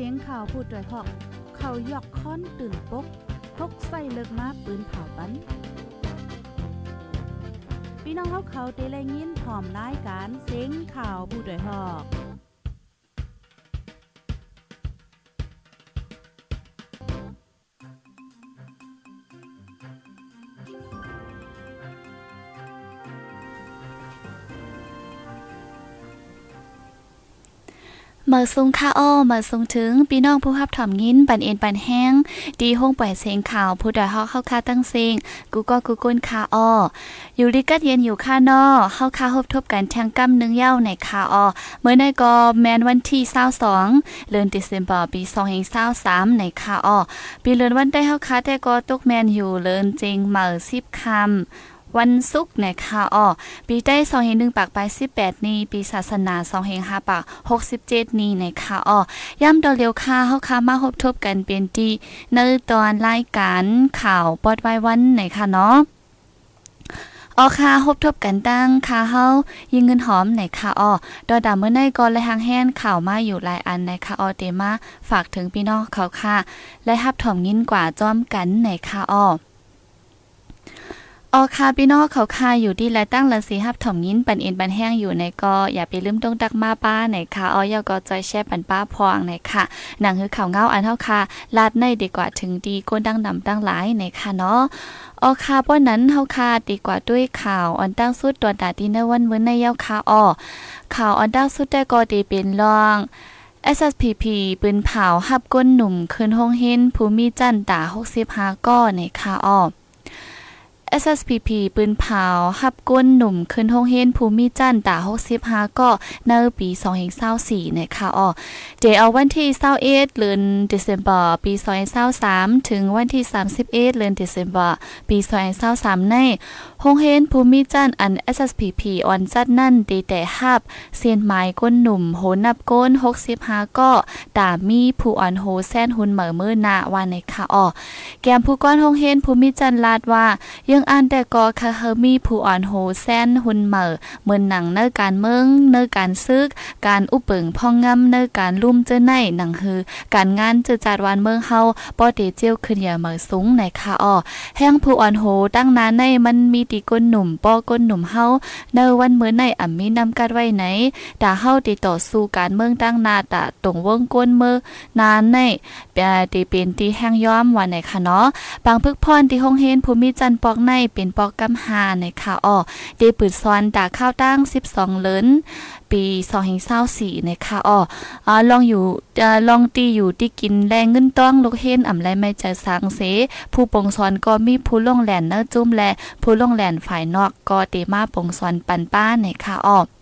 สียงข่าวพูดด้วยหอกเขายอกค้อนตื่นปกพกใส่เลิกมาปืนเผาปันพี่น้องเขาได้แลยินพร้อมรายการเสียงข่าวพูดด้วยหอกเมื่อซุงค่าอ้อเมื่อซุงถึงพี่น้องผู้รับถ่อมยินปันเอ็นปันแห้งดีห้องปล่อยเสียงข่าวผู้ดอยฮอกเข้าค่าตั้งเสียงกูก็กูก้นค่าอ้ออยู่ลิกัดเย็นอยู่ค่านอเข้าค่าฮบทบกันแทงกำนึงเย้าในค่าอ้อเมื่อในก็แมนวันที่22เดือนธันวาคมปี2023ในค่าอ้อปีเดือนวันได้เข้าค่าแต่ก็ตกแมนอยู่เลินจริงเมื่อ10คำวันศุกร์นะคะปีใต้201ปากไป18นี้ปีศาสนา205ปาก67นี้นะคะย่ำดอเร็วค่าเฮาค้ามาพบทบกันเป็นที่ในตอนรายการข่าวปอดไว้วันนะคะเนาะค่ะพบทบกันตั้งค่ะเฮายิงเงินหอมไหนค่ะดอดาเมื่อในก่อนและหางแห้นข่าวมาอยู่หลายอันนะคะเตมาฝากถึงพี่น้องเขาค่ะและรับถ่อมยินกว่าจ้อมกันไหนค่ะค่ะพี่น้องเขาคาอยู่ที่และตั้งละสีฮับถ่อมยินปันเอ็นปันแห้งอยู่ในก็อย่าไปลืมต้องตักมาป้าไหนค่ะยาก็จอยแช่ปันป้าพวงไหนค่ะหนังคือข่าวเงาอันเท่าค่ะลาดในดีกว่าถึงดีก้นดังดำตั้งหลายไหนค่ะเนาะค่ะป้อนนั้นเฮาค่ะดีกว่าด้วยข่าวอันตั้งสุดตัวดาดีในวันมื้อในเย้าค่ะข่าวอันตั้งสุดได้ก็ดีเป็นรอง SSPP ปืนเผาฮับก้นหนุ่มคืนห้องเห็นภูมิจันตา65ก้อในค่ะSSPP ปืนเผาฮับก้นหนุ่มขึ้นห้องเฮนภูมิจันตา65ก็ในปี2024นะคะเดี๋ยวเอาวันที่21เดือนธันวาคมปี2023ถึงวันที่31เดือนธันวาคมปี2023ในห้องเฮนภูมิจันอัน SSPP ออนจัดนั่นดีแต่ฮับเซียนไม้ก้นหนุ่มโหนับก้น65ก็ตามีผู้อ่อนโหแซนหุนเหมือมือหน้าว่าในค่ะแกมผู้ก้อนห้องเฮนภูมิจันลาดว่ายังอ่านแต่ก็ค่ะเฮามีผู้อ่อนโหแซนหุนเหมือนหนังเนื้อการเมืองเนื้อการซึกการอุปเปิงพ่องงำเนื้อการลุ่มเจอในหนังฮือการงานเจอจัดวันเมืองเฮาบ่ได้เจียวขึ้นอย่าเหมือสูงในค่ะแห้งผู้อ่อนโหตั้งนานในมันมีตีก้นหนุ่มป้อก้นหนุ่มเฮาเนื้อวันมื้อในมีนำกัดไว้ไหนตาเฮาติต่อสู้การเมืองตั้งนาตะตรงวงก้นมือนานในตีเป็นตีแห้งย้อมวันไหนค่ะเนาะบางพึกพรที่ห้องเฮนภูมิจันทร์ปอกในเป็นปอกกำหาในค่ะได้ปืดซ้อนตาข้าวตั้ง12เลินปี2024ในค่ะลองอยู่ลองตีอยู่ที่กินแรงเงินต้องลูกเฮนไรไม่ใจสังเสผู้ปงสอนก็มีผู้ลงแหลนเนื้อจุ้มและผู้ลงแหลนฝ่ายนอกก็เตมาปงสอนปันป้าในค่ะ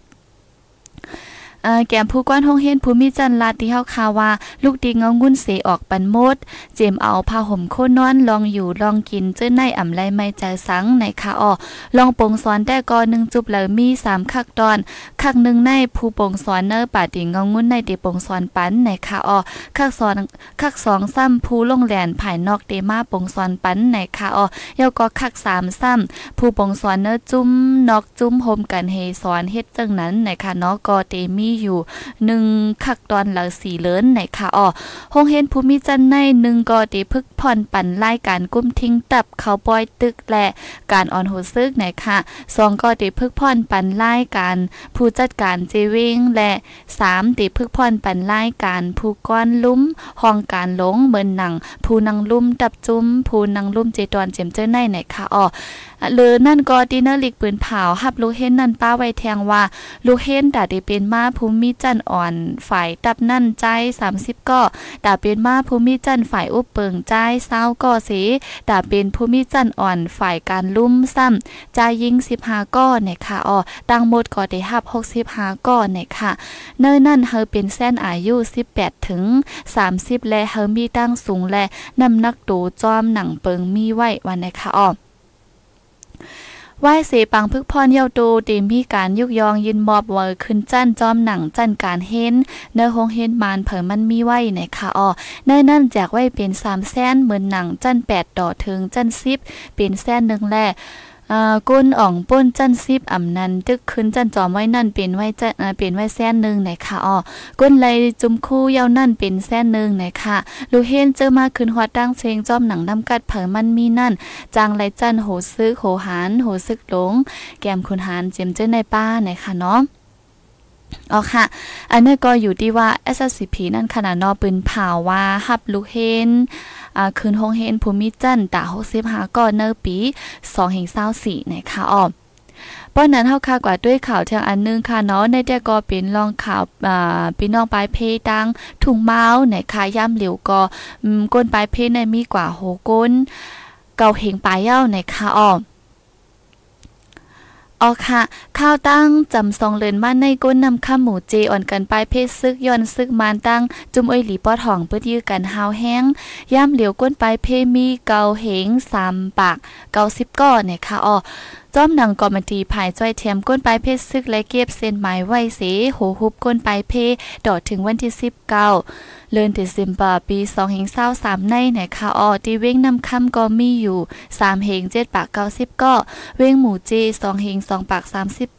แกมผู้ก้อนห้องเฮนภูมิจันทร์ลาที่เฮาข่าวว่าลูกดีเงางุ่นเสออกปันหมดเจมเอาผ้าห่มโคนอนลองอยู่ลองกินเจ้าในไรไม่ใจสังในค่ะลองปงสอนแต่ก็1จุบแล้วมี3คักตอนคักนึงในผู้ปงสอนเนอป่าติเงางุ่นในติปงสอนปันในค่ะคัก2ซ้ำผู้ลงแหลนภายนอกเตมาปงสอนปันในค่ะยาวก็คัก3ซ้ำผู้ปงสอนเนอจุ้มนอกจุ้มโฮมกันเฮสอนเฮ็ดจังนั้นในค่ะเนาะก็เตมีอยู่1คักตอนละ4เลินไหนค่ะห้องเห็นภูมิจันทร์ใน1ก็ได้พึกผ่อนปั่นรายการกุ้มทิ้งตับเขาปอยตึกและการออนโหซึกไหนค่ะ2ก็ได้พึกผ่อนปั่นรายการผู้จัดการเจวิงและ3ได้พึกผ่อนปั่นรายการผู้ก้อนลุ่มห้องการหลงเหมือนหนังผู้นังลุ่มตับจุ้มผู้นังลุ่มเจตอนเจมเจ้าในไหนค่ะหรือนั่นก็ดินเนอร์ลิกปืนเผาฮับลูกเฮนนั่นป้าไว้แทงว่าลูกเฮนแต่ได้เป็นมาภูมิจันทร์อ่อนฝ่ายตับนั่นใจ30ก็แต่เป็นมาภูมิจันทร์ฝ่ายอุปเปิงใจ20ก็เสแต่เป็นภูมิจันทร์อ่อนฝ่ายการลุ่มซ้ำใจยิง15ก็เนี่ยค่ะตั้งหมดก็ได้ฮับ65ก็เนี่ยค่ะเนิ่นนั่นเฮาเป็นแซนอายุ18ถึง30และเฮามีตั้งสูงและน้ำหนักโตจอมหนังเปิงมีไว้วันนะคะไหว้เสปังพึกพรเยาโตเตมีการยุกยองยินมอบเวอร์ขึ้นจั่นจอมหนังจั่นการเห็นเนื้อหงเห็นมานเผิ่มันมีไว้ในค่ะเนื้อนั่นแจกไว้เป็น3แสนเหมือนหนังจั่น8ต่อถึงจั่น10เป็นแสน1แลก้นอ่องป้นจันซิบอ่ำนั้นตึกขึ้นจันจอมไว้นั่นเป็นไว้จะเป็นไว้แสนนึงไหนค่ะก้นไหลจุมคู่ยาวนั่นเป็นแสนนึงไหนค่ะลูเฮนเจอมาขึ้นฮอดดังเชงจอมหนังน้ำกัดเผอมันมีนั่นจางไหลจันโหซึกโหหานโหซึกหลงแก้มคุณหานเจียมเจ้ในป้าไหนค่ะเนาะค่ะอันนี้ก็อยู่ที่ว่า SCP นั่นขนาดนอปืนเผาว่าฮับลูกเฮนคืนโฮงเฮนภูมิจันตา65ก่อนเนอปี2024นะคะป้อนนั้นเฮาค่ะกว่าด้วยข่าวทางอันนึงค่ะเนาะในแต่ก็เป็นรองข่าวพี่น้องปลายเพดังถุงเมานะคะย่ำเหลียวก็ก้นปลายเพในมีกว่าโหก้นเก่าเฮงปลายเย้านะคะค่ะข้าวตั้งจำซองเลินมาในก้นนำข้ามหมูเจอ่อนกันไปเพศซึกย้อนซึกมานตั้งจุ่มอ้อยหลีปอดห่องเปื้อยื้อกันหาวแห้งย่ำเหลียวก้นไปเพมีเกาเหง3ปาก90ก้อเนี่ยค่ะจ้อมหนังกอมันตีภายจ้อยแถมก้นปลายเพศซึกและเก็บเส้นหมายไว้เสโหฮุบก้นปลายเพดอดถึงวันที่19เดือนธันวาคมปี2023ในนะคะที่เว้งนำค่ำก็มีอยู่3เฮง7ปาก90ก้อเว้งหมู่เจ2เฮง2ปาก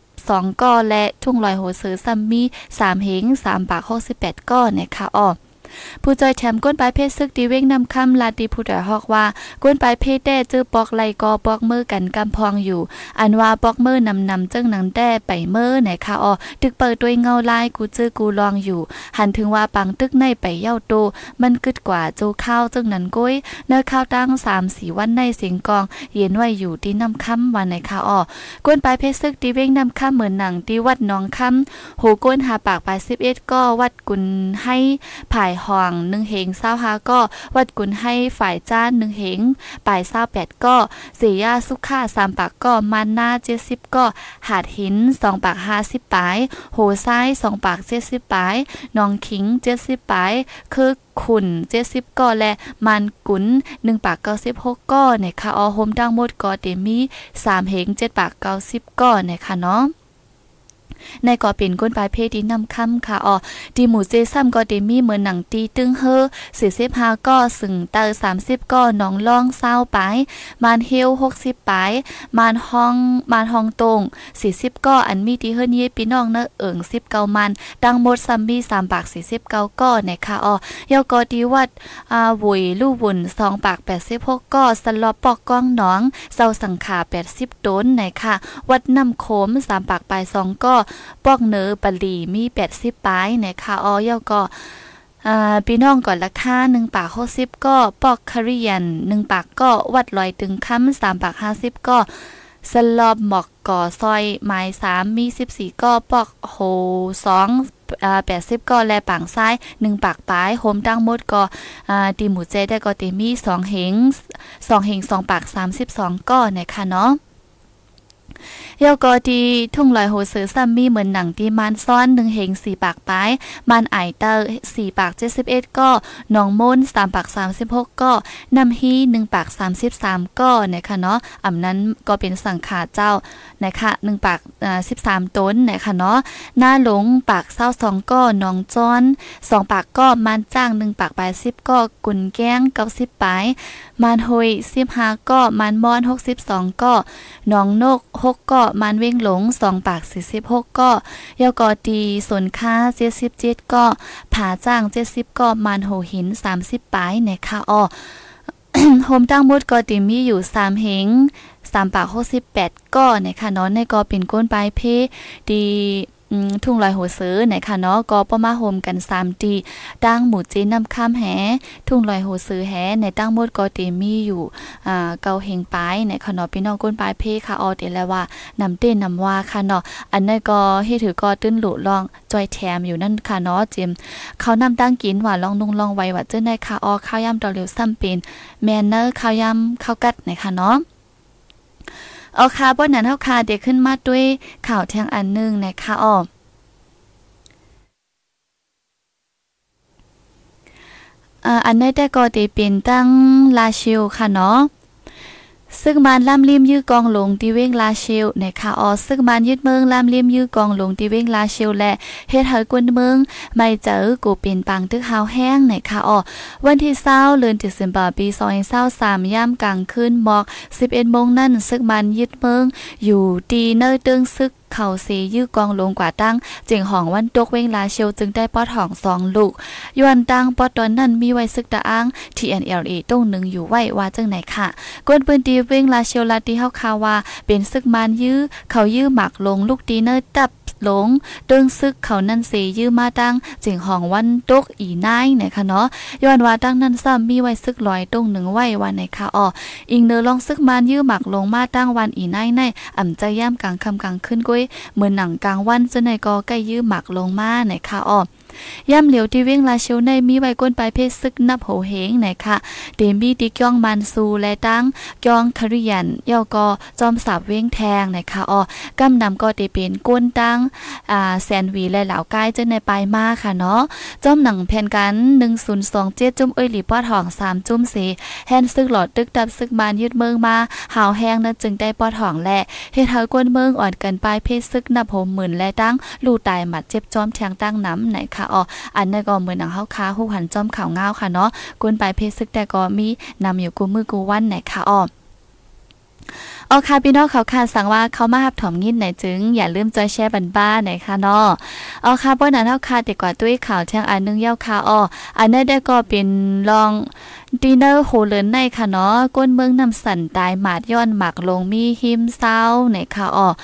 32ก้อและทุ่งลอยโหเสือซัมมี่3เฮง3ปาก68ก้อนะคะผู้จอยแถมก้นปลายเพศซึกดีเว้งนำคำลาดีผู้ดฮอกว่าก้นปลายเพศแด้จื้อปอกไหลกอปอกมือกันกำพองอยู่อันว่าปอกมือนำจึงหนังแด้ไปเมื่อไหนค่ะตึกเปิดด้วยเงาลายกูจื้อกูลองอยู่หันถึงว่าปังตึกในไปเย้าโตมันกึดกว่าโจข้าวจึงนั้นก้อยเนื้อข้าวตั้ง3-4วันในเสียงกองเย็นไว้อยู่ที่นำคำวันไหนค่ะก้นปลายเพศซึกดีเว้งนำคำเหมือนหนังที่วัดน้องคำโหก้นหาปากปลาย11ก็วัดกุนให้ผายห่อง1เฮง25ก็วัดกุนให้ฝ่ายจ้าน1เฮงปลาย28ก็เสียาสุขา3ปากก็มันหน้า70ก็หาดหิน2ปาก50ปลายโหซ้าย2ปาก70ปลายน้องขิง70ปลายคือขุน70ก็และมันกุน1ปาก96ก็นะคะโฮมดังหมดก็เตมี3เฮง7ปาก90ก็นะคะเนาะในก็เป็นก้นปลายเพศที่นำค่ำค่ะดีหมูเจซ้ำก็เดมีเหมือนหนังตีตึงเฮอ45ก็สึงเตอ30ก็น้องล่อง20ปลายมานเฮล60ปลายมานห้องตรง40ก็อันมีที่เฮิรนเยพี่น้องเนเอิง19มันดังหมดซัมบี้3ปาก49ก็นะคะยอก็ดีวัดวุยลู่วุ่น2ปาก86ก็สลอปอกก้องหนองเซาสังขา80ต้นนะคะวัดน้ำโขม3ปากปลาย2ก็ปอกเนอปลีมี80ปลายนะคะยอก็พี่น้องก่อนราคา1ปาก60ก็ปอกคาริยัน1ปากก็วัดลอยตึงค้ำ3ปาก50ก็สลอบหมอกก่อซอยไม้3มี14ก็ปอกโห2 80ก็และปางซ้าย1ปากปลายโฮมตั้งหมดก็ตีหมูเจได้ก็ตีมี2เฮง2ปาก32ก็นะคะเนาะยอก็ดีทุ่งลอยโหเสือซัมมี่เหมือนหนังที่มันซ้อน1เฮง4ปากปลายมันไอเตอร์4ปาก71ก็หนองมน3ปาก36ก็นำฮี1ปาก33ก็นะคะเนาะอำนั้นก็เป็นสังขาเจ้านะคะ1ปาก13ต้นนะคะเนาะหน้าหลงปาก22ก็หนองจ้อน2ปากก็มันจ้าง1ปากปลาย10ก็กุนแก้ง90ปลายมันหอย15ก็มันมอน62ก็หนองนก6ก็มันเว้งหลง2ปาก46ก็ยอก็ตีส่วนค่า77ก็ผาจ้าง70ก็มันโหหิน30ปลายนะคะโฮมตั้งหมดก็ติมีอยู่3เฮง3ปาก68ก็นะคะเนาะในก็เป็นก้นปลายเพดีทุ่งลอยหัวซื้อนะคะเนาะก็ประมาโฮมกัน3ตีตั้งหมู่จีนำข้ามแหทุ่งลอยหัวซื้อแหในตั้งหมดก็ติมีอยู่เกาเฮงปลายนะคะเนาะพี่น้องก้นปลายเพค่ะเดี๋ยวแล้วว่านำเต้นนำว่าค่ะเนาะอันนั้นก็เฮ็ดถือก็ตื้นหลุลองจอยแถมอยู่นั่นค่ะเนาะจิมเขานำตั้งกินว่าลองนุ่งลองไว้ว่าเจ้าได้ค่ะข้าวยำตอเร็วซ้ำเป็นแมนเนอร์ข้าวยำข้าวกัดนะคะเนาะค่ะบ่นั้นเฮาค่ะเดี๋ยวขึ้นมาด้วยข่าวแทงอันนึงนะคะอันนี้แต่ก็ได้เป็นตั้งลาชิลค่ะเนาะซึ่งมันล่ำลิมยื้อกองลงที่เว้งลาเชลนะคะซึ่งมันยึดเมืองล่ำลิมยื้อกองลงที่เว้งลาเชลและเฮ็ดให้กวนเมืองไม่เจอกูเป็นปังตึกหาวแห้งนะคะวันที่20เดือนธันวาคมปี2023ย่ำกลางคืนหมอก 11 โมงนั้นซึ่งมันยึดเมืองอยู่ตีเนอร์ตึงซึกเขาเซยื้อกองลงกว่าตั้งเจียงห้องวันตกเว้งลาเชลจึงได้ปอดห้อง2ลูกยวนตั้งปอดตอนนั้นมีไว้ซึกตะอ้าง TNLA ตรงหนึ่งอยู่ไว้ว่าจังไหนค่ะกวนปืนดีเว้งลาเชลลาตีเฮาคาว่าเป็นซึกมันยื้อเขายื้อหมักลงลูกตีเนอร์ตับหลงเดิงซึกเขานั่นเสยื้อมาตั้งเจียงห้องวันตกอีนายนะคะเนาะย้อนว่าตั้งนั้นซ้ำมีไว้ซึกลอยตรงหนึ่งไว้วันไหนค่ะอิงเนอลองซึกมันยื้อหมักลงมาตั้งวันอีนายในอ่ำใจย่ำกลางค่ำกลางคืนก้อยเหมือนหนังกลางวันจะในก็ใกล้ยื้อหมักลงมาไหนค่ะย่ำเหลียวที่เว้งลาเชลในมีไว้ก้นปลายเพศซึกนับโหเหงไหนค่ะเดมีติก้องมันซูและตั้งก้องคาริยันเย่าก็จอมสาบเว้งแทงไหนค่ะกำนำก็ได้เป็นก้นตั้งแซนวีและเหล่ากายเจนในปลายมาค่ะเนาะจอมหนังแผ่นกัน1027จุ่มหลีปอดห้อง3จุ่มเสแฮนซึกหลอดตึกดับซึกมันยึดเมืองมาหาวแห้งนั้นจึงได้ปอดห้องและเฮ็ดให้กวนเมืองอ่อนกันปลายเพศซึกนับโหมื่นและตั้งลู่ตายหมัดเจ็บจอมแทงตั้งน้ำไหนค่ะอันนั้นก็เหมือนหนังเฮาค้าฮู้หันจอมข่าวง้าวค่ะเนาะกวนปลายเพศซึกแต่ก็มีนำอยู่กูมือกูวันไหนค่ะค่ะพี่น้องเขาค่ะสั่งว่าเขามาหับถมยินไหนจึงอย่าลืมจอยแชร์บันบ้าไหนค่ะเนาะค่ะป้อนนั้นเฮาค่ะแต่กว่าตุ้ยข่าวแทงอันนึงเย้าค่ะอันนั้นได้ก็เป็นลองดินเนอร์โหเลินในค่ะเนาะก้นเมืองนำสันตายหมาดย้อนหมักลงมีหิมเศร้าไหนค่ะ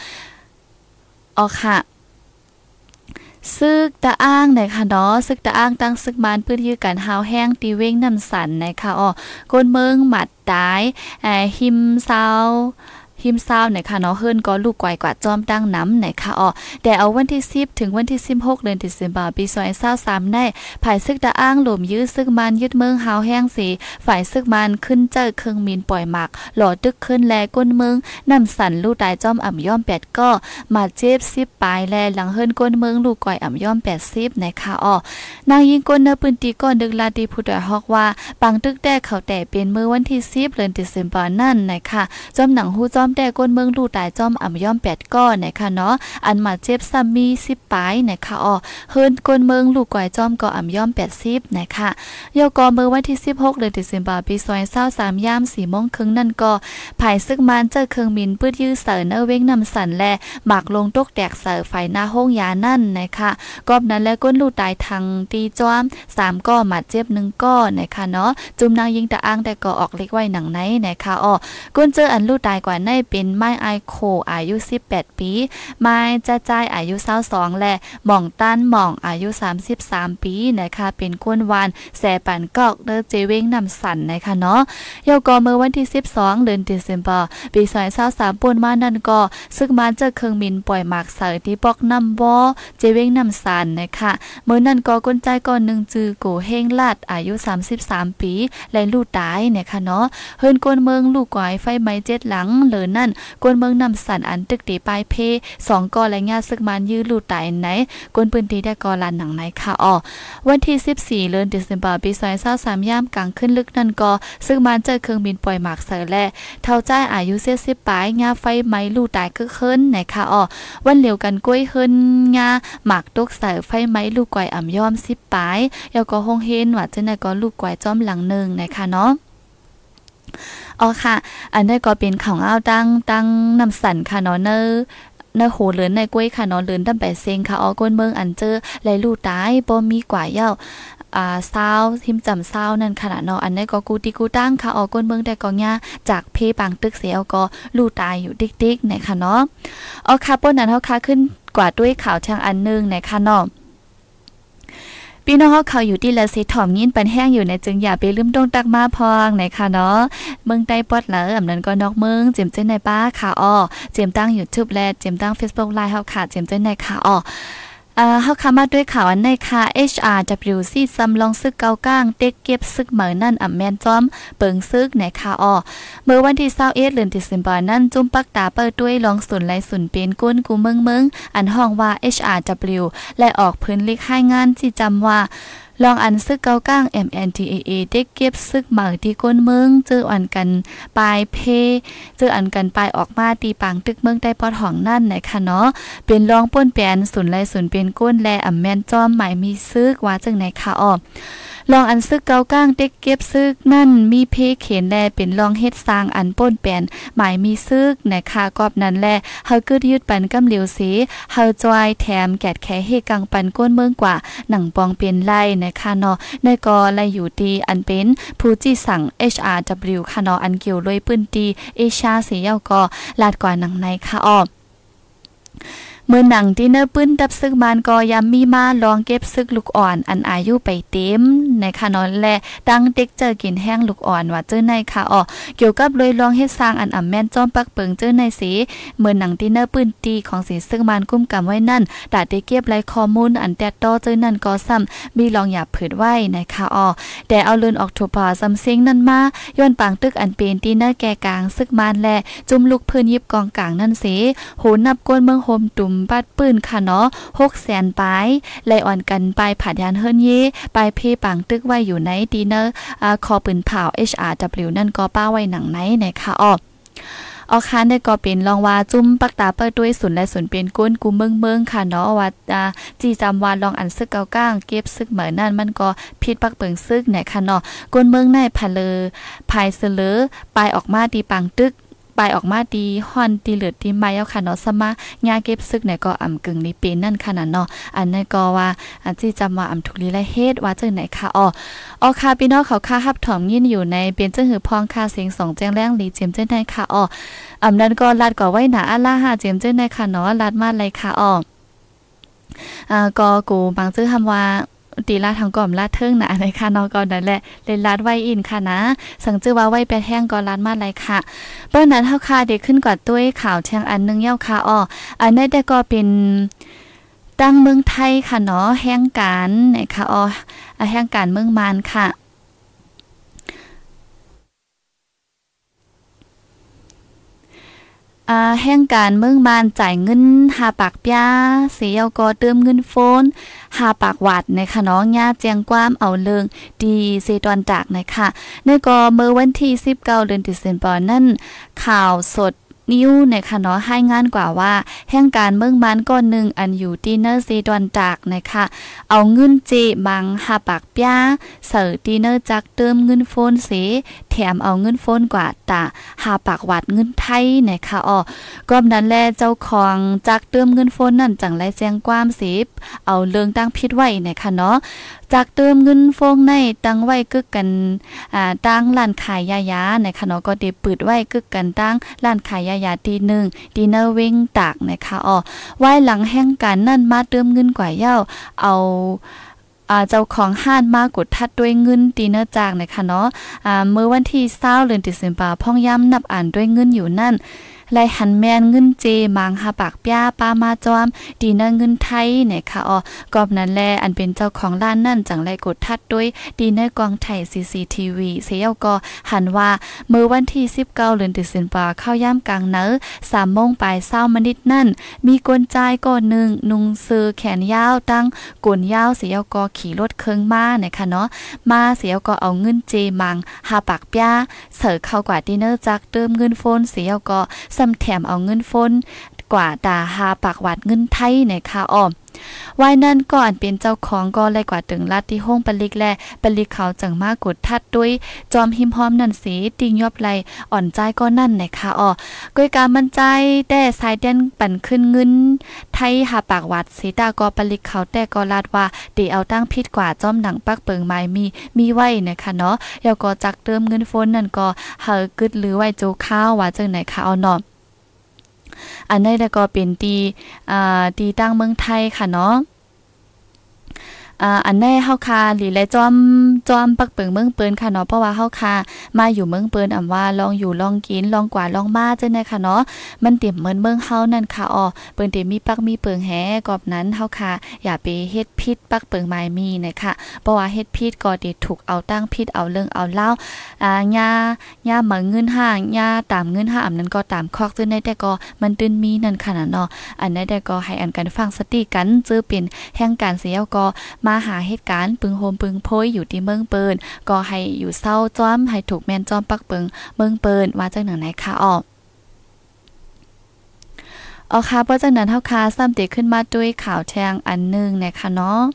ค่ะซึกตะอ้างไหนค่ะเนาะซึกตะอ้างตั้งซึกมันเพื่อที่การหาวแห้งตีเว้งน้ำสันไหนค่ะก้นเมืองหมัดตายหิมเศร้าไหนค่ะเนาะเฮิรนก็ลูกไกวกว่าจอมตั้งน้ำไหนค่ะแต่เอาวันที่10ถึงวันที่16เดือนธันวาคมปี2023ได้ฝ่ายซึกตะอ้างหลมยื้อซึกมันยึดเมืองหาวแห้งสีฝ่ายซึกมันขึ้นเจอเครื่องมินปล่อยหมักหล่อตึกขึ้นแลก้นเมืองน้ำสันลูกตายจอมอ่ำย่อม8ก็มาเจ็บ10ปลายแลหลังเฮิรนก้นเมืองลูกก่อยอ่ำย่อม80นะคะนางยิงก้นเนื้อปืนตีก้อนดึกลาดีผู้ดอยฮอกว่าปังตึกแดกเขาแต่เป็นมื้อวันที่10เดือนธันวาคมนั่นนะคะจอมหนังฮู้จอมแต่ก้นเมืองลู่ตายจอมอ่ำย่อม8ก้อนนะคะเนาะอันมาเจ็บซ้ำมี10ปลายนะคะเฮิรนก้นเมืองลูกก่อยจอมก็อ่ำย่อม80นะคะยกอเมื่อวันที่16เดือนธันวาคมปี2023ยาม 4:30 นนั่นก็ภายซึกมันเจอเครื่องบินปื้ดยื้อเสเนอเว้งนำสันและหมักลงตกแตกเสไฟหน้าห้องยานั่นนะคะกอบนั้นและก้นลู่ตายทางตีจอม3ก้อมาเจ็บ1ก้อนะคะเนาะจุ่มนางยิงตะอ้างแต่ก็ออกเล็กไว้หนังไหนนะคะก้นเจออันลู่ตายกว่าในเป็นไม้ไอโคอายุ18ปีไม้จ้าจ้ายอายุ22และหม่องต้านหม่องอายุ33ปีนะคะเป็นก้นวานแสปันกอกเดอเจเว้งนำสันนะคะเนาะยกอเมื่อวันที่12เดือนธันวาคมปี2023ป่นมานั่นก็ซึกมันเจอเครื่องบินปล่อยหมากเสยที่ปอกน้ำบ่เจเว้งนำสันนะคะเมื่อนั้นก็ก้นใจก่อน1จือโกเฮงลาดอายุ33ปีและลูกตายนะคะเนาะเฮิรนก้นเมืองลูกก่อยไฟไหม้7หลังเหลือนั่นกวนเมืองนำสันอันตึกตีปลายเพ2ก่อและญาซึกมันยื้อลูกตายไหนกวนปืนตีได้ก่อลานหนังไหนค่ะวันที่14เดือนธันวาคมปี2023ยามกลางขึ้นลึกนั่นก็ซึกมันเจอเครื่องบินปล่อยหมากเสยและเท่าจ้ายอายุ70ปลายญาไฟไหม้ลูกตายก็ขึ้นไหนค่ะวันเหลียวกันกล้วยเฮิรนญาหมากตกเสยไฟไหม้ลูกก่อยอ่ำย่อม10ปลายแล้วก็ห้องเฮนว่าจังได๋ก็ลูกก่อยจ้อมหลังนึงนะคะเนาะค่ะอันนี้ก็เป็นของอ้าวตั้งนำสันค่ะเนาะเนอโหเลือนในกล้วยค่ะเนาะเลือนตั้ง8เซงค่ะก้นเมืองอันเจอและลูกตายบ่มีกว่าเย้าซาวทิมจำซาวนั่นขนาดเนาะอันนี้ก็กูติกูตั้งค่ะก้นเมืองแต่ก็ญ่าจากเพปังตึกเสียก็ลูกตายอยู่ดิกๆนะคะเนาะค่ะป้นนั้นเฮาค่ะขึ้นกว่าด้วยข่าวทางอันนึงนะคะเนาะพี่น้องเขาอยู่ที่ละสิถ่อมยินปันแห้งอยู่ในจึงอย่าไปลืมตรงตักมาพองนะคะเนาะเมืองใต้ปอดเหลออำนั้นก็นอกเมืองเจียมเจ้นในป้าค่ะเจียมตั้ง YouTube และเจียมตั้ง Facebook Live เฮาค่ะเจียมเจ้นในค่ะเฮาค่ะมาด้วยข่าวอันในค่ะ HRWC ซ้ำลองซึกเกาก้างเต็กเก็บซึกเหมือนั่นแม่นจอมเปิงซึกในค่ะเมื่อวันที่21เดือนธันวาคมนั้นจุ่มปักตาเปิดด้วยลองสุนไลสุนเป็นก้นกูเมืองอันห้องว่า HRW และออกพื้นลิกให้งานที่จำว่าลองอันซึกเกาก้าง MNDAA ได้เก็บซึกเหมือที่ก้นเมืองเจออันกันปลายเพเจออันกันปลายออกมาตีปังตึกเมืองได้ปอดห้องนั่นนะคะเนาะเป็นรองป่นแปนศูนย์ไลศูนย์เป็นก้นแลอำแม่นจอมหมายมีซึกว่าจังไหนคะอ้อลองอันซึกเกาก้างเด็กเก็บซึกนั่นมีเพเขียนแลเป็นลองเฮ็ดสร้างอันป่นแปนหมายมีซึกนะคะกอบนั้นแลเฮาคือยึดปันกำเหลียวสีเฮาจอยแถมแกดแค่เฮกังปันก้นเมืองกว่าหนังปองเป็นไล่นะคะเนาะในกอไลอยู่ดีอันเป็นผู้จี้สั่ง HRW ค่ะเนาะอันเกี่ยวลอยปื้นตีเอชาเสียก็ลาดกว่าหนังในค่ะอ้อเมื่อหนังที่เนอร์ปื้นตับซึกมันก็ยำมีมาลองเก็บซึกลูกอ่อนอันอายุไปเต็มในค่ะนอนและตั้งเด็กเจอกินแห้งลูกอ่อนว่าเจอในค่ะอ๋อเกี่ยวกับเลยลองเฮ็ดสร้างอันอ่ำแม่นจอมปักเปิงเจอในสีเมื่อหนังที่เนอร์ปื้นตีของสีซึกมันกุ้มกำไว้นั่นดาได้เก็บรายข้อมูลอันแตดต่อเจอนั่นก็ซ้ำมีลองอย่าเผยไว้ในค่ะอ๋อแต่เอาเลือนออกถูกพอซ้ำเสียงนั่นมาย้อนปังตึกอันเป็นที่เนอร์แก่กลางซึกมันและจุ่มลูกพื้นยิบกองกลางนั่นสีโหนับก้นเมืองโฮมตุ่มปัดปืนค่ะเนาะ600,000ปลายไล่อ่อนกันไปผาดยานเฮิรนเย่ไปเพปังตึกไว้อยู่ในดีเนอร์คอปืนเผา HRW นั่นก็ป้าไว้หนังไหนนะคะอ้อคานได้ก็เป็นรองว่าจุ่มปักตาเปิดด้วยศูนย์และศูนย์เป็นก้นกูเมืองค่ะเนาะว่าจีจำว่าลองอันซึกเกาก้างเก็บซึกเหมือนนั่นมันก็ผิดปักเปิงซึกไหนค่ะเนาะก้นเมืองในพะเลภายเสลอไปออกมาตีปังตึกไปออกมาดีฮอนตีเหลือดีไม้เอาค่ะเนาะสมางาเก็บซึกเนี่ยก็อ่ำกึ่งนี้เป็นนั่นค่ะเนาะอันนั้นก็ว่าอันที่จำว่าอ่ำทุลีและเฮ็ดว่าจังไหนค่ะอ๋อค่ะพี่น้องเขาค่าฮับถอมยินอยู่ในเป็นจังหือพองค่าเสียง2แจ้งแรงหลีเจียมจังได๋ค่ะนั้นก็ลัดก็ไว้หนาอะล่าหาเจียมจังได๋ค่ะเนาะลัดมาเลยค่ะก็กูบางซื่อคำว่าตีลาทางก่อมลาดเทิงนะในค่ะนอก่อนนั่นแหละเลยลาดไว้อินค่ะนะสังจื้อว่าไว้แปดแห้งก็ลาดมาไรค่ะเปิ้นนั้นเฮาค่ะเด็กขึ้นกว่าด้วยข่าวแทงอันนึงเย้าค่ะอันนี้ได้ก็เป็นตั้งเมืองไทยค่ะเนาะแห่งการนะคะแห่งการเมืองมานค่ะแห่งการเมืองมานจ่ายเงิน5 ปากปยาเสียก็เติมเงินโฟน5 ปากวัดนะคะเนาะญาแจ้งความเอาเรื่องดีเซตอนจากนะคะในก็เมื่อวันที่19เดือนตุลาคมนั่นข่าวสดนิ้วนะคะเนาะให้งานกว่าว่าแห่งการเมืองมันก้อนหนึ่งอันอยู่ที่เนอร์ซีดอนจากนะคะเอาเงินเจบัง5 ปากปยาเสิร์ตีเนอร์จักเติมเงินโฟนเสแถมเอาเงินโฟนกว่าตา5 ปากวัดเงินไทยนะคะก็นั้นแลเจ้าของจักเติมเงินโฟนนั่นจังไรแจ้งความ10เอาเรื่องตั้งผิดไว้นะคะเนาะจากเติมเงินโฟงในตั้งไว้กึกกันตั้งร้านขายยานะคะเนาะก็ได้ปิดไว้กึกกันตั้งร้านขายยาตี1ดีเนอร์เว้งตากนะคะไว้หลังแห่งการนั่นมาเติมเงินกว่าเย้าเอาเจ้าของห้านมากดทัดด้วยเงินตีเนอร์จากนะคะเนาะเมื่อวันที่20เดือนตุลาคมพ่องย้ำนับอ่านด้วยเงินอยู่นั่นไล่หันแมนเงินเจมัง5 ปากปยาปามาจอมดีเนอร์เงินไทยนะคะกอบนั้นแลอันเป็นเจ้าของร้านนั่นจังไรกดทัดด้วยดีเนอร์กองไทย CCTV เสียก็หันว่าเมื่อวันที่19เดือนตุลาคมเข้าย่ำกลางเนอ3 โมงปลาย20มนิดนั่นมีกวนจ่ายก็1นุ่งซื้อแขนยาวตั้งกวนยาวเสียก็ขี่รถเครื่องมานะคะเนาะมาเสียก็เอาเงินเจมัง5 ปากปยาเสิร์เข้ากว่าดีเนอร์จักเติมเงินโฟนเสียก็ซ้ำแถมเอาเงินโฟนกว่าตา5 ปากวัดเงินไทยนะคะวายนั่นก็อันเป็นเจ้าของก็เลยกว่าถึงลัดที่ห้องปลิกและปลิกเขาจังมากดทัดด้วยจอมหิมพร้อมนั่นสีติงยอบไหลอ่อนใจก็นั่นนะคะก้อยการมันใจแต่สายเด่นปั่นขึ้นเงินไทย5 ปากวัดสีตาก็ปลิกเขาแต่ก็ลาดว่าเดี๋ยวเอาตั้งพิษกว่าจอมหนังปักเปิงไม้มีไว้นะคะเนาะแล้วก็จักเติมเงินโฟนนั่นก็เฮากึดหรือไว้โจข้าวว่าจังไหนคะเนาะอันนี้ก็เป็นตีตั้งเมืองไทยค่ะเนาะอันแน่เฮาคาหรือและจอมปักเปิงเมืองเปิ้นค่ะเนาะเพราะว่าเฮาคามาอยู่เมืองเปิ้นว่าลองอยู่ลองกินลองกว่าลองมาจังได๋ค่ะเนาะมันเต็มเหมือนเมืองเฮานั่นค่ะเปิ้นเต็มมีปักมีเปิงแฮกอบนั้นเฮาคาอย่าไปเฮ็ดพิษปักเปิงไม้มีนะคะเพราะว่าเฮ็ดพิษก็ได้ถูกเอาตั้งพิษเอาเรื่องเอาเล่าญาเหมือนเงิน5ญาตามเงิน5อันนั้นก็ตามคอกจังได๋แต่ก็มันตื่นมีนั่นค่ะเนาะอันนั้นแต่ก็ให้อันกันฟังสติกันจื้อเป็นแห่งการเสียก็มาหาเหตุการณ์ปึงโฮมปึงโพยอยู่ที่เมืองเปินก็ให้อยู่เศร้าจ้อมให้ถูกแม่นจ้อมปักเปิงเมืองเปินว่าจังหนังไหนค่ะออกค่ะเพราะจากนั้นเฮาค่ะซ้ำเตขึ้นมาด้วยข่าวแทงอันนึงนะคะเนาะ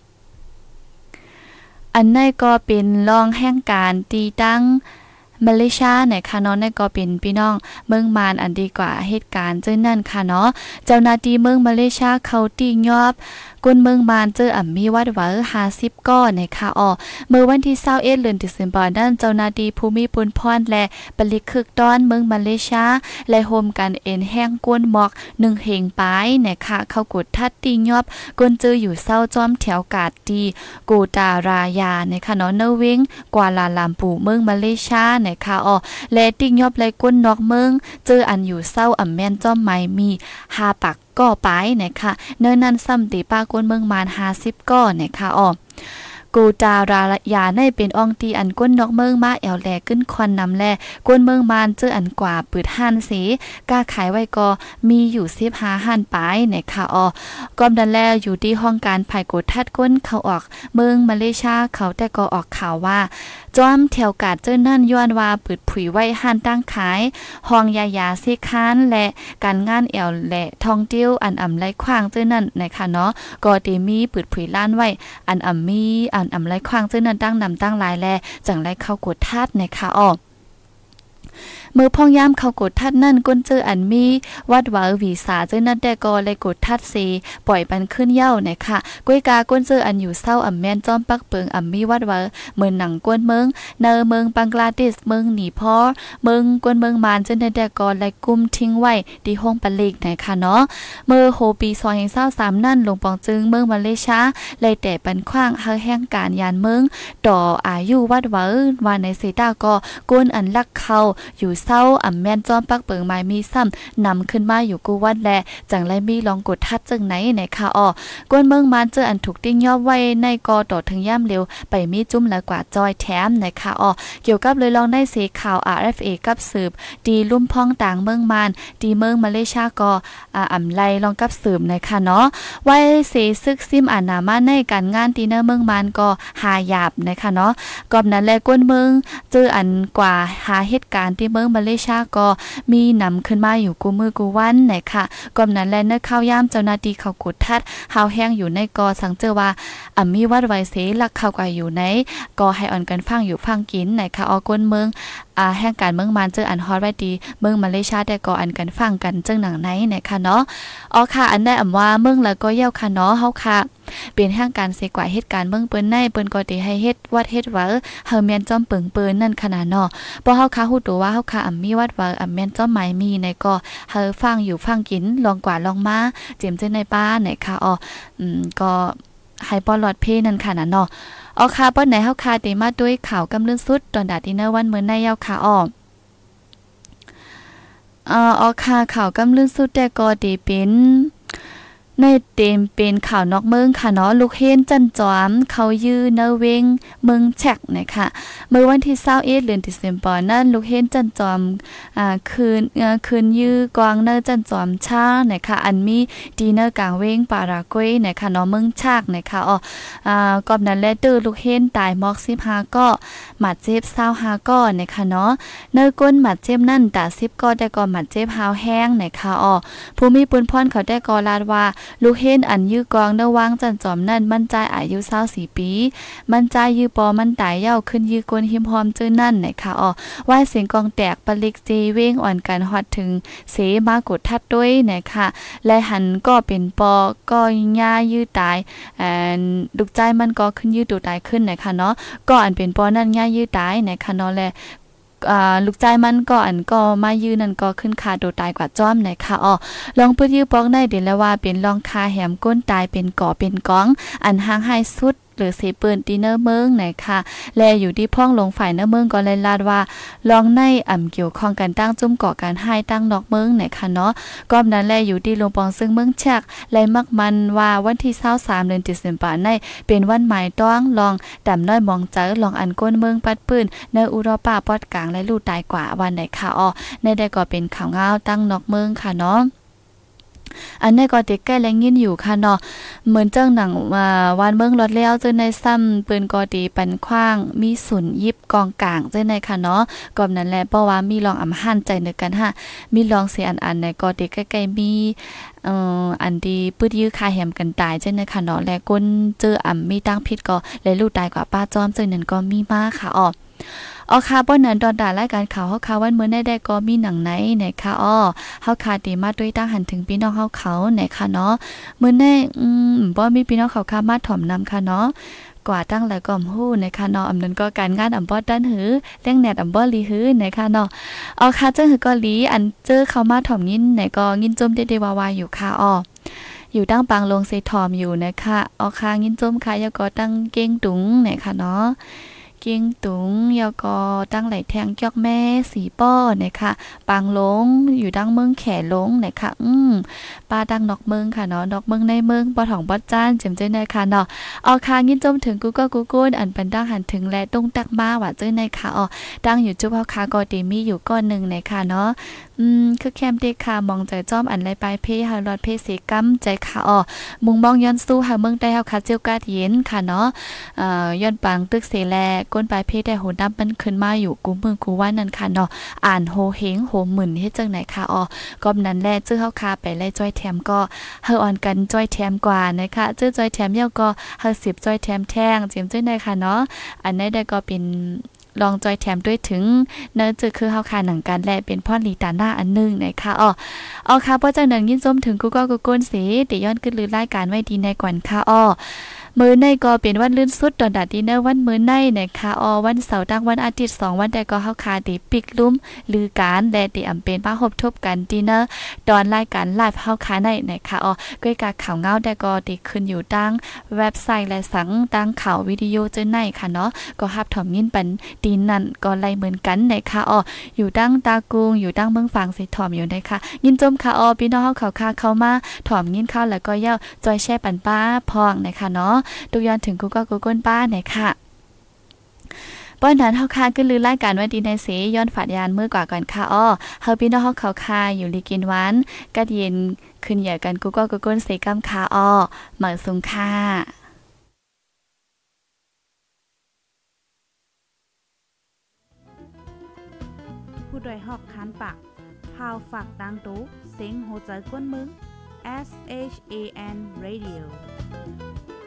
อันนี้ก็เป็นรองแห่งการตีตั้งมาเลเซียนะคะเนาะนั่นก็เป็นพี่น้องเมืองมานอันดีกว่าเหตุการณ์เจ้านั่นค่ะเนาะเจ้าหน้าที่เมืองมาเลเซียเขาตียอบกุนเมืองมานเจอมีวัดหว50ก้อนนะคะเมื่อวันที่21เดือนธันวาคมนั้นเจ้าหน้าที่ภูมิพลพรและปลิกคึกต้อนเมืองมาเลเซียและโฮมกันเอ็นแห้งก้นหมอก1เหงปายนะคะเข้ากดทัดตียอบกุนเจออยู่เศร้าจอมแถวกาดดีโกตารายานะคะเนาะเนวิงกว่าลาลามปูเมืองมาเลเซียนะคะและตียอบและก้นนอกเมืองเจออันอยู่เศร้าแม่นจอมไม้มี5ปักก่อไปนะคะเนิ่นนั้นซ้ำตีป้ากวนเมืองมาน50ก้อนะคะกูจารายาในเป็นอองตีอันก้นนอกเมืองมาแอวแลขึ้นควันนำแลก้นเมืองมานเจออันกว่าปืดห่านสีกล้าขายไว้ก็มีอยู่15ห่านปายนะคะกอมดันแลอยู่ที่ห้องการภายกดทัดก้นเขาออกเมืองมาเลเซียเขาแต่ก็ออกข่าวว่าจอมแถวกาดเจ้านั่นย้อนว่าปืดผุยไว้ห่านตั้งขายห้องยาเซคานและการงานแอวและท่องเที่ยวอันไรขว้างเจ้านั่นนะคะเนาะก็ได้มีปืดผุยล้านไว้อันมีไรควางเจ้านั้นตั้งนำตั้งหลายแลจังไรเข้ากดทัดนะคะมือพ่องย่ามเขากดทัดนั่นก้นเจออันมีวัดหวาวีสาเจ้านั่นแต่ก็เลยกดทัดสีปล่อยปันขึ้นเย้านะคะก้วยกาก้นเจออันอยู่เศร้าแม่นจอมปักเปิงมีวัดหวาเหมือนหนังก้นเมืองเนอเมืองบังกลาเทศเมืองหนีพอเมืองก้นเมืองมานเจ้านั่นแต่ก็เลยกุมทิ้งไว้ที่ห้องปลีกนะคะเนาะเมื่อโฮปี2023นั่นลงปองจึงเมืองมาเลเซียเลยแต่ปันขว้างเฮาแห่งการยานเมืองต่ออายุวัดหวาว่าในเซตาก็ก้นอันลักเข้าอยู่เศร้าแม่นจอมปักเปิงไม้มีซ้ำนำขึ้นมาอยู่กูวัดแลจังไรมีลองกดทัดจึงไหนค่ะก้นเมืองมานเจออันถูกติ้งย่อไว้ในกอต่อถึงย่ำเร็วไปมีจุ่มแล้วกว่าจอยแถมนะคะเกี่ยวกับเลยลองได้เสข่าว RFA กับสืบดีลุ่มพ้องต่างเมืองมานดีเมืองมาเลเซียก็ไลลองกับสืบนะคะเนาะไว้เสซึกซิมนามาในการงานตีเนอร์เมืองมานก็หาหยาบนะคะเนาะกอบนั้นแลก้นเมืองเจออันกว่าหาเหตุการณ์ที่เมืองมาเลเซียก็มีนำขึ้นมาอยู่กูมือกูวันนะคะกอมนั้นแลเนข้าวยามเจ้าหน้าที่เขากดทัดหาวแห้งอยู่ในกอสังเจอว่ามีวัดไวเสลักเข้ากว่าอยู่ในก็ให้อ่อนกันฟังอยู่ฟังกินนะคะก้นเมืองแห่งการเมืองมานเจออันฮอตไว้ดีเมืองมาเลเซียได้ก็อันกันฟังกันจึงหนังไหนนะคะเนาะค่ะอันได้ว่าเมืองแล้วก็เย้าค่ะเนาะเฮาค่ะเป็นแห่งการเสกว่าเหตุการณ์เมืองเปิ้นในเปิ้นก็ได้ให้เฮ็ดวัดเฮ็ดว่าเฮาแม่นจอมเปิงเปิ้นนั่นขนาดเนาะบ่เฮาค่ะฮู้ตัวว่าเฮาค่ะมีวัดว่าแม่นจอมหมายมีในก็เฮาฟังอยู่ฟังกินลองกว่าลองมาเจียมเจ้ในป้านะคะก็ให้ปอลอดเพนั่นค่ะนะเนาะค่ะป้อนไหนเฮาค่ะได้มาด้วยข่าวกำลื่นสุดตอนดาดินเนอร์วันมื้อในยาวค่ะค่ะข่าวกำลื่นสุดแต่ก็ได้เป็นในเต็มเป็นข่าวนอกเมืองค่ะเนาะลูกเฮนจันจอมเขายื้อเนเวงเมืองแชกนะคะเมื่อวันที่21เดือนธันวาคมนั้นลูกเฮนจันจอมคืนยื้อกวางเนจันจอมชานะคะอันมีดีเนอร์กลางเวงปารากวยนะคะเนาะเมืองชากนะคะกอบนั้นแลตื้อลูกเฮนตายมอก15ก็หมัดเจ็บ25ก็นะคะเนาะเนก้นหมัดเจ็บนั่นตา10ก็ได้ก็หมัดเจ็บหาวแห้งนะคะภูมิปุณพรเขาได้ก็ลาดว่าลูกเฮนอันยื้อกองเนวางจันจอมนั่นมั่นใจอายุ24ปีมั่นใจยื้อปอมันตายเย้าขึ้นยื้อกวนหิมพร้อมจื้อนั่นนะคะว่าเสียงกองแตกปลิกเจเว้งอ่อนกันฮอดถึงเสมากดทัดด้วยนะคะและหันก็เป็นปอก็ย่ายื้อตายลูกใจมันก็ขึ้นยื้อตัวตายขึ้นนะคะเนาะก็อันเป็นปอนั่นย่ายื้อตายนะคะเนาะและลูกใจมันก็อันก็มายืนนั่นก็ขึ้นคาโดตายกว่าจ้อมนะคะลองปื้ดยื้อปอกได้เดี๋ยวแล้วว่าเป็นลองคาแหมก้นตายเป็นก่อเป็นก้องอันห่างให้สุดหรือเสเปิ้นดินเนอร์เมืองนะคะและอยู่ที่พ้องลงฝ่ายเนอร์เมืองก็เลยลาดว่าลองในเกี่ยวข้องกันตั้งจุ่มก่อการให้ตั้งนอกเมืองนะคะเนาะก็นั้นแลอยู่ที่ลงปองซึ่งเมืองแชกและมักมันว่าวันที่23เดือนธันวาคมในเป็นวันหมายต้องลองดำน้อยมองเจอลองอันก้นเมืองปัดปืนในอุโรปาปอดกลางและลู่ตายกว่าวันไหนค่ะในได้ก็เป็นข่าวเงาตั้งนอกเมืองค่ะเนาะอันนี้ก็เด็กใกล้แลงยินอยู่ค่ะเนาะเหมือนเจ้าหนังวานเมืองรถแล้วเจ้าในซ้ำปืนกอดีปันขว้างมีศูนย์ยิบกองกลางเจ้าในค่ะเนาะก่อนนั้นแหละเพราะว่ามีลองอำหันใจนึกกันฮะมีลองเสียอันในกอดีใกล้ๆมีอันดีปื้ดยื้อคาแหมกันตายเจ้าในค่ะเนาะและก้นเจอมีตั้งพิษก็และลูกตายกว่าป้าจอมเจ้านั้นก็มีมากค่ะอ๋อค่ะป้อนนั้นตอนด่ารายการข่าวเฮาค่ะวันมื้อได้ก็มีหนังไหนค่ะเฮาค่ะตีมาด้วยตั้งหันถึงพี่น้องเฮาเขาค่ะเนาะมื้อได้บ่มีพี่น้องเขาค่ะมาถ่อมนำค่ะเนาะกว่าตั้งหลายก่อมฮู้ค่ะเนาะอำนั้นก็การงานบ่ดันหือเลี้ยงแหนดบ่ลีหือค่ะเนาะอ๋อค่ะจังหือก็ลีอันเจอเข้ามาถ่อมยินก็ยินจมเดๆวาๆอยู่ค่ะอยู่ตั้งปางลงเซทอมอยู่นะคะค่ะยินจมค่ะยก็ตั้งเก้งตุงค่ะเนาะเกียงตุงยอก็ตั้งไหลแทงจอกแม่สีป้อค่ะปางลงอยู่ดังเมืองแขลงค่ะป้าดังนอกเมืองค่ะเนาะนอกเมืองในเมืองบ่ถ่องบ่จ้านเจ็มเจ้ในค่ะเนาะค่ะยินจมถึงกูก็กูกูอันปันดังหันถึงและตุ้งตักมาว่าเจ้ในค่ะดังอยู่จุ๊บเฮาค่ะก็ดีมีอยู่ก้อนนึงค่ะเนาะคือแคมเด็กค่ะมองใจจ้อมอันไรปลายเพหารอดเพสีกำใจค่ะมุงมองย้อนสู้หาเมืองได้เฮาค่ะเจียวกาดเย็นค่ะเนาะย้อนปังตึกเสแลก้นปลายเพได้โหนับมันขึ้นมาอยู่กูเมืองกูว่านั่นค่ะเนาะอ่านโหเฮงโหหมื่นเฮ็ดจังไหนค่ะก็นั้นแลจื้อเฮาค่ะไปไล่จ้อยแถมก็เฮาอ่อนกันจ้อยแถมกว่านะคะจื้อจ้อยแถมเยาก็เฮา10จ้อยแถมแท่งเจียมจ้อยได้ค่ะเนาะอันนี้ได้ก็เป็นลองจอยแถมด้วยถึงเนื้อจือคือเฮาคาหนังกันและเป็นพ่อลีตาหน้าอันนึงนะคะค่ะเพราะจังนั้นยินส้มถึงกูก็กูก้นสิติย้อนขึ้นลือรายการไว้ดีในก่อนค่ะมื้อในก็เป็นวันลื่นสุดตอนดัดดินเนอร์วันมื้อในนะคะวันเสาร์ตั้งวันอาทิตย์2วันแต่ก็เฮาคาติปิกลุ่มลือการและติอำเป็นมาพบทบกันดินเนอร์ตอนรายการไลฟ์เฮาคาในนะคะก้อยกาข่าวเงาแต่ก็ติขึ้นอยู่ตั้งเว็บไซต์และสังตั้งข่าววิดีโอเจอในค่ะเนาะก็รับถอมยินปันดินนั่นก็ไล่เหมือนกันนะคะอยู่ตั้งตากุงอยู่ตั้งเมืองฝางสิถอมอยู่นะคะยินจมค่ะพี่น้องเฮาเข้ามาถอมยินเข้าแล้วก็เย้าจอยแช่ปันป้าพองนะคะเนาะตุกย้อนถึงกูก็กูก้นป้าค่ะป้อนนั้นเฮาคาขึ้นลือรายการว่าดีในเสย้อนฝาดยานมื้อกว่าก่อนค่ะเฮาพี่น้องเฮาคาอยู่ลีกินหวานกัดเย็นขึ้นเหยียกันกูก็กูก้นเสกำค่ะหมักสุงค่ะผู้ดยหอกคันปากพาวฝากดังตู้เสียงโหใจก้นมึง SHAN Radio